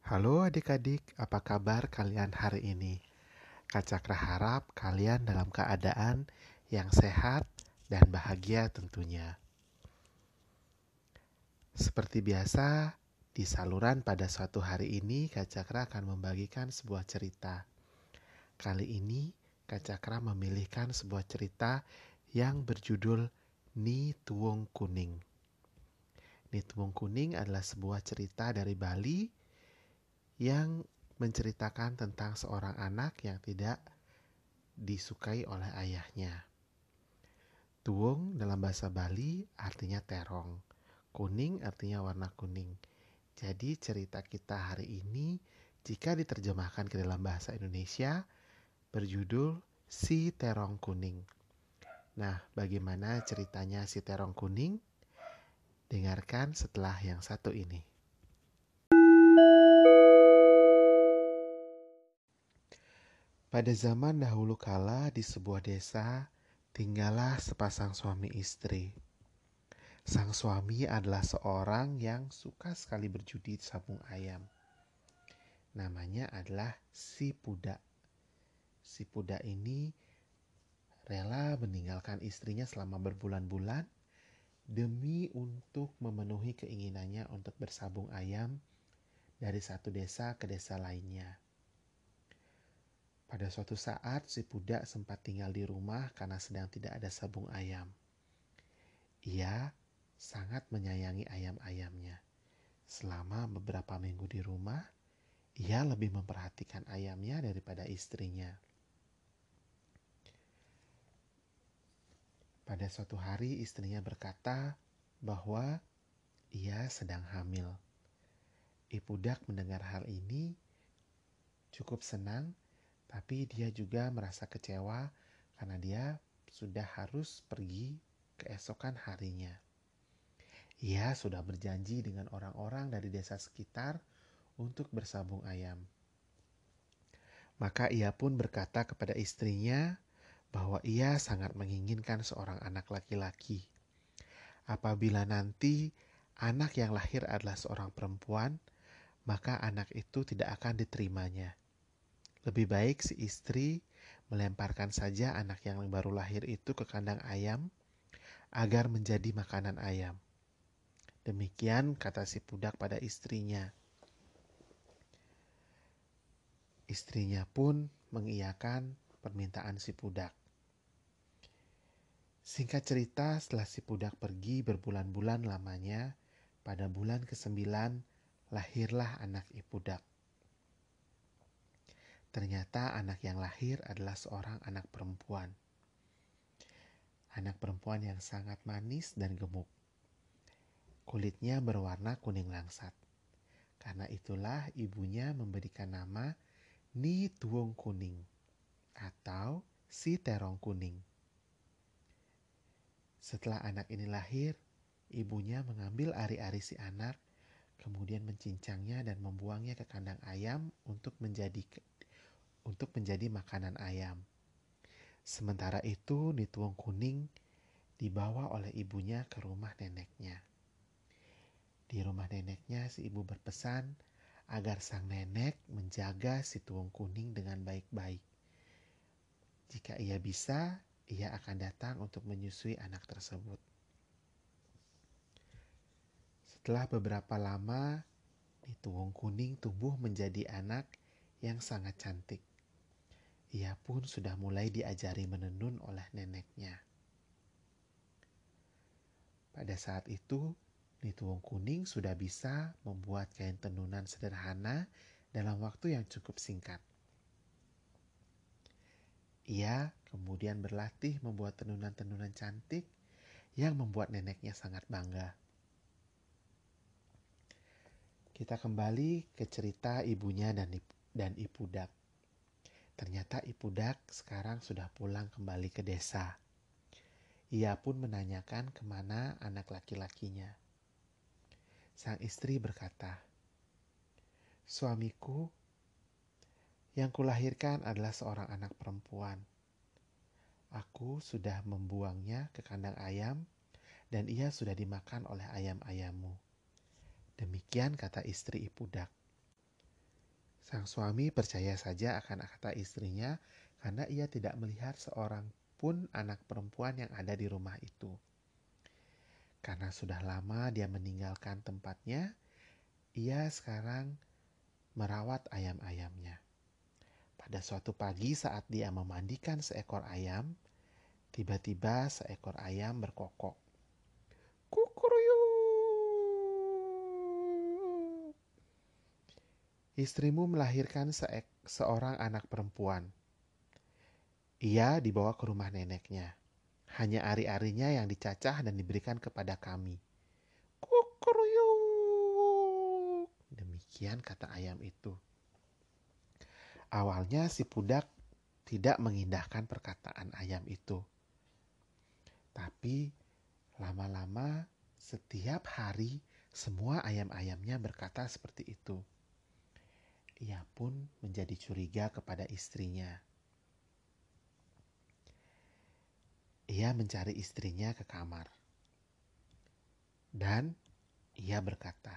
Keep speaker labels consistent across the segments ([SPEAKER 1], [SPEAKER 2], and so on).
[SPEAKER 1] Halo adik-adik, apa kabar kalian hari ini? Kak Cakra harap kalian dalam keadaan yang sehat dan bahagia tentunya. Seperti biasa, di saluran pada suatu hari ini Kak Cakra akan membagikan sebuah cerita. Kali ini Kak Cakra memilihkan sebuah cerita yang berjudul Ni Tuwong Kuning. Ni Tuwong Kuning adalah sebuah cerita dari Bali yang menceritakan tentang seorang anak yang tidak disukai oleh ayahnya. Tuwong dalam bahasa Bali artinya terong. Kuning artinya warna kuning. Jadi cerita kita hari ini jika diterjemahkan ke dalam bahasa Indonesia berjudul Si Terong Kuning. Nah, bagaimana ceritanya si terong kuning? Dengarkan setelah yang satu ini. Pada zaman dahulu kala di sebuah desa, tinggallah sepasang suami istri. Sang suami adalah seorang yang suka sekali berjudi sabung ayam. Namanya adalah si Puda. Si Puda ini rela meninggalkan istrinya selama berbulan-bulan demi untuk memenuhi keinginannya untuk bersabung ayam dari satu desa ke desa lainnya. Pada suatu saat si Puda sempat tinggal di rumah karena sedang tidak ada sabung ayam. Ia sangat menyayangi ayam-ayamnya. Selama beberapa minggu di rumah, ia lebih memperhatikan ayamnya daripada istrinya. Pada suatu hari istrinya berkata bahwa ia sedang hamil. Ipudak mendengar hal ini cukup senang, tapi dia juga merasa kecewa karena dia sudah harus pergi keesokan harinya. Ia sudah berjanji dengan orang-orang dari desa sekitar untuk bersabung ayam. Maka ia pun berkata kepada istrinya bahwa ia sangat menginginkan seorang anak laki-laki. Apabila nanti anak yang lahir adalah seorang perempuan, maka anak itu tidak akan diterimanya. Lebih baik si istri melemparkan saja anak yang baru lahir itu ke kandang ayam agar menjadi makanan ayam. Demikian kata si Pudak pada istrinya. Istrinya pun mengiyakan permintaan si Pudak. Singkat cerita, setelah si Pudak pergi berbulan-bulan lamanya, pada bulan ke-9 lahirlah anak Ipudak. Ternyata anak yang lahir adalah seorang anak perempuan. Anak perempuan yang sangat manis dan gemuk. Kulitnya berwarna kuning langsat. Karena itulah ibunya memberikan nama Ni Tuwong Kuning atau si terong kuning. Setelah anak ini lahir, ibunya mengambil ari-ari si anak, kemudian mencincangnya dan membuangnya ke kandang ayam untuk menjadi makanan ayam. Sementara itu, Ni Tuwong Kuning dibawa oleh ibunya ke rumah neneknya. Di rumah neneknya, si ibu berpesan agar sang nenek menjaga si Tuwong Kuning dengan baik-baik. Jika ia bisa, ia akan datang untuk menyusui anak tersebut. Setelah beberapa lama, Ni Tuwong Kuning tumbuh menjadi anak yang sangat cantik. Ia pun sudah mulai diajari menenun oleh neneknya. Pada saat itu, Ni Tuwong Kuning sudah bisa membuat kain tenunan sederhana dalam waktu yang cukup singkat. Ia kemudian berlatih membuat tenunan-tenunan cantik yang membuat neneknya sangat bangga. Kita kembali ke cerita ibunya dan Ipudak. Ternyata Ipudak sekarang sudah pulang kembali ke desa. Ia pun menanyakan kemana anak laki-lakinya. Sang istri berkata, "Suamiku yang kulahirkan adalah seorang anak perempuan. Aku sudah membuangnya ke kandang ayam dan ia sudah dimakan oleh ayam-ayammu." Demikian kata istri Ipudak. Sang suami percaya saja akan kata istrinya karena ia tidak melihat seorang pun anak perempuan yang ada di rumah itu. Karena sudah lama dia meninggalkan tempatnya, ia sekarang merawat ayam-ayamnya. Pada suatu pagi saat dia memandikan seekor ayam, tiba-tiba seekor ayam berkokok. Kukuruyuk. Istrimu melahirkan seorang anak perempuan. Ia dibawa ke rumah neneknya. Hanya ari-arinya yang dicacah dan diberikan kepada kami. Kukuruyuk. Demikian kata ayam itu. Awalnya si Pudak tidak mengindahkan perkataan ayam itu. Tapi lama-lama setiap hari semua ayam-ayamnya berkata seperti itu. Ia pun menjadi curiga kepada istrinya. Ia mencari istrinya ke kamar. Dan ia berkata,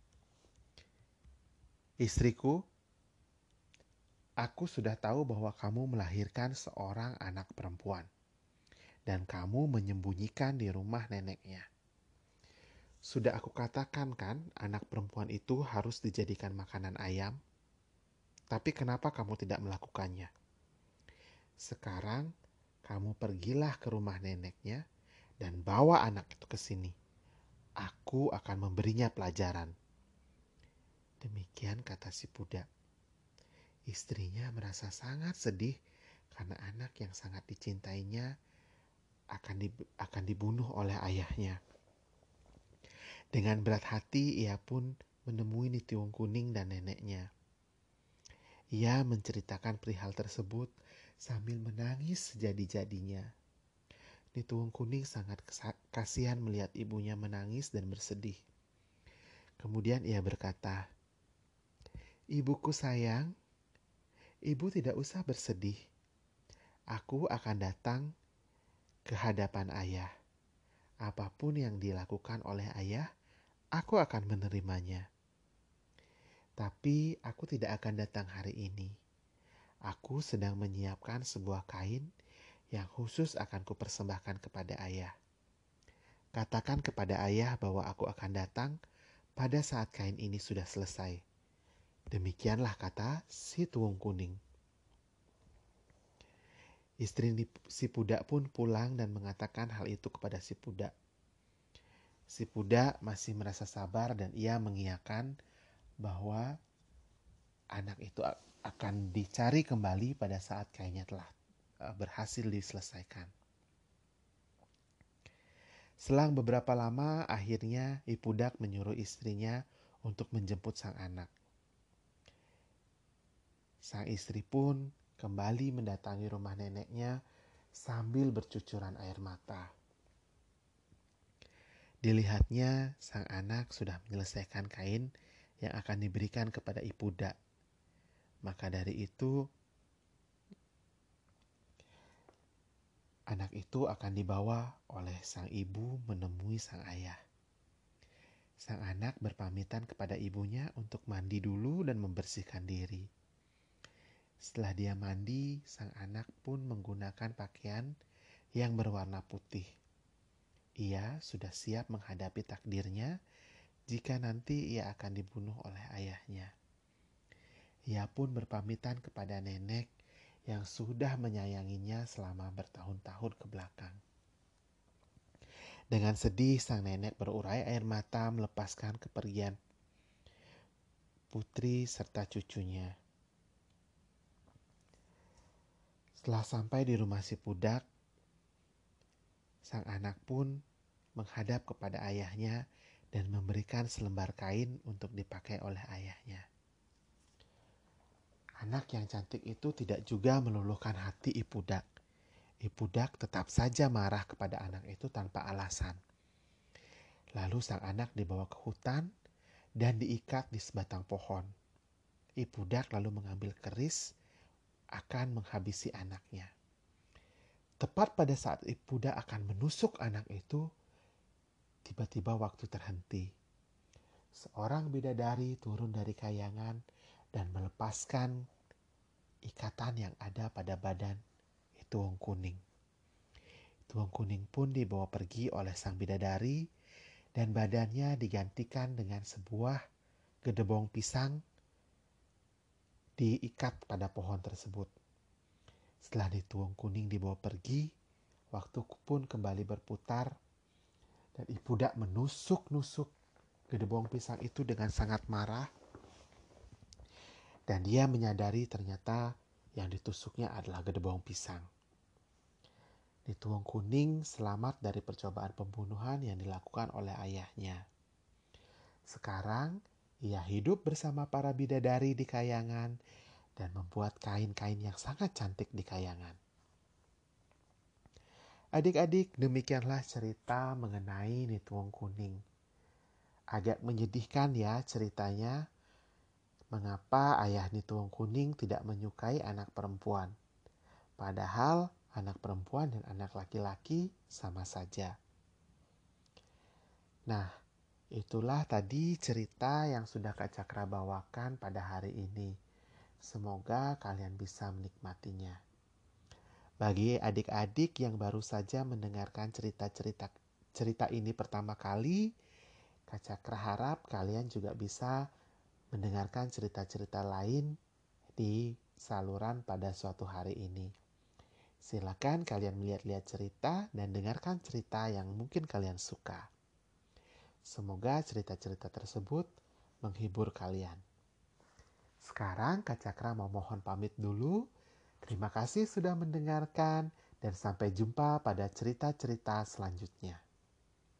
[SPEAKER 1] "Istriku, aku sudah tahu bahwa kamu melahirkan seorang anak perempuan. Dan kamu menyembunyikan di rumah neneknya. Sudah aku katakan kan, anak perempuan itu harus dijadikan makanan ayam. Tapi kenapa kamu tidak melakukannya? Sekarang kamu pergilah ke rumah neneknya dan bawa anak itu ke sini. Aku akan memberinya pelajaran." Demikian kata si Pudak. Istrinya merasa sangat sedih karena anak yang sangat dicintainya akan dibunuh oleh ayahnya. Dengan berat hati ia pun menemui Nitiwung Kuning dan neneknya. Ia menceritakan perihal tersebut sambil menangis sejadi-jadinya. Nitiwung Kuning sangat kasihan melihat ibunya menangis dan bersedih. Kemudian ia berkata, "Ibuku sayang, ibu tidak usah bersedih. Aku akan datang ke hadapan ayah. Apapun yang dilakukan oleh ayah, aku akan menerimanya. Tapi aku tidak akan datang hari ini. Aku sedang menyiapkan sebuah kain yang khusus akan kupersembahkan kepada ayah. Katakan kepada ayah bahwa aku akan datang pada saat kain ini sudah selesai." Demikianlah kata si Tuwung Kuning. Istri si Pudak pun pulang dan mengatakan hal itu kepada si Pudak. Si Pudak masih merasa sabar dan ia mengiyakan bahwa anak itu akan dicari kembali pada saat kainnya telah berhasil diselesaikan. Selang beberapa lama, akhirnya Ipudak menyuruh istrinya untuk menjemput sang anak. Sang istri pun kembali mendatangi rumah neneknya sambil bercucuran air mata. Dilihatnya, sang anak sudah menyelesaikan kain yang akan diberikan kepada Ipudak. Maka dari itu, anak itu akan dibawa oleh sang ibu menemui sang ayah. Sang anak berpamitan kepada ibunya untuk mandi dulu dan membersihkan diri. Setelah dia mandi, sang anak pun menggunakan pakaian yang berwarna putih. Ia sudah siap menghadapi takdirnya jika nanti ia akan dibunuh oleh ayahnya. Ia pun berpamitan kepada nenek yang sudah menyayanginya selama bertahun-tahun ke belakang. Dengan sedih, sang nenek berurai air mata melepaskan kepergian putri serta cucunya. Setelah sampai di rumah si Pudak, sang anak pun menghadap kepada ayahnya dan memberikan selembar kain untuk dipakai oleh ayahnya. Anak yang cantik itu tidak juga meluluhkan hati Ipudak. Ipudak tetap saja marah kepada anak itu tanpa alasan. Lalu sang anak dibawa ke hutan dan diikat di sebatang pohon. Ipudak lalu mengambil keris akan menghabisi anaknya. Tepat pada saat Ipudak akan menusuk anak itu, tiba-tiba waktu terhenti. Seorang bidadari turun dari kayangan dan melepaskan ikatan yang ada pada badan Ituwung Kuning. Ituwung Kuning pun dibawa pergi oleh sang bidadari dan badannya digantikan dengan sebuah gedebong pisang diikat pada pohon tersebut. Setelah Ituwung Kuning dibawa pergi, waktu pun kembali berputar dan Ibu Dak menusuk-nusuk gedebong pisang itu dengan sangat marah. Dan dia menyadari ternyata yang ditusuknya adalah gedebong pisang. Ituwung Kuning selamat dari percobaan pembunuhan yang dilakukan oleh ayahnya. Sekarang ia hidup bersama para bidadari di kayangan dan membuat kain-kain yang sangat cantik di kayangan. Adik-adik, demikianlah cerita mengenai Ituwung Kuning. Agak menyedihkan ya ceritanya. Mengapa ayah Ituwung Kuning tidak menyukai anak perempuan? Padahal anak perempuan dan anak laki-laki sama saja. Nah, itulah tadi cerita yang sudah Kak Cakra bawakan pada hari ini. Semoga kalian bisa menikmatinya. Bagi adik-adik yang baru saja mendengarkan cerita ini pertama kali, Kak Cakra harap kalian juga bisa mendengarkan cerita-cerita lain di saluran pada suatu hari ini. Silakan kalian melihat-lihat cerita dan dengarkan cerita yang mungkin kalian suka. Semoga cerita-cerita tersebut menghibur kalian. Sekarang Kak Cakra mau mohon pamit dulu. Terima kasih sudah mendengarkan dan sampai jumpa pada cerita-cerita selanjutnya.